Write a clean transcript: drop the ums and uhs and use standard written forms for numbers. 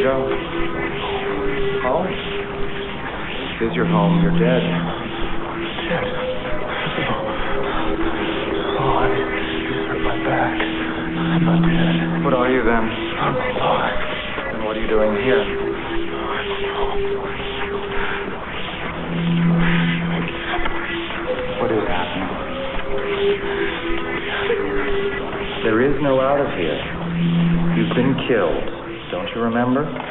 go? Home? This is your home. You're dead. Dead? Oh, I hurt my back. I'm not dead. What are you then? I'm alive. And what are you doing here? I don't know. What is happening? There is no out of here. You've been killed. Don't you remember?